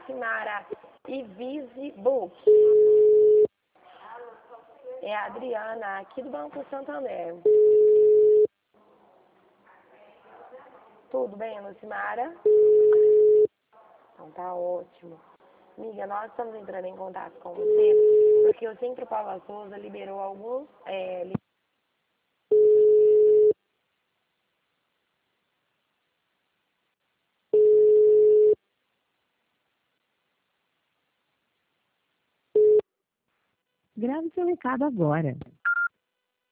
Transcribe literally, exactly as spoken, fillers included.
Lucimara e Visbook. É a Adriana, aqui do Banco Santander. Tudo bem, Lucimara? Então tá ótimo. Amiga, nós estamos entrando em contato com você porque o Centro Paula Souza liberou alguns... É, Grave seu recado agora.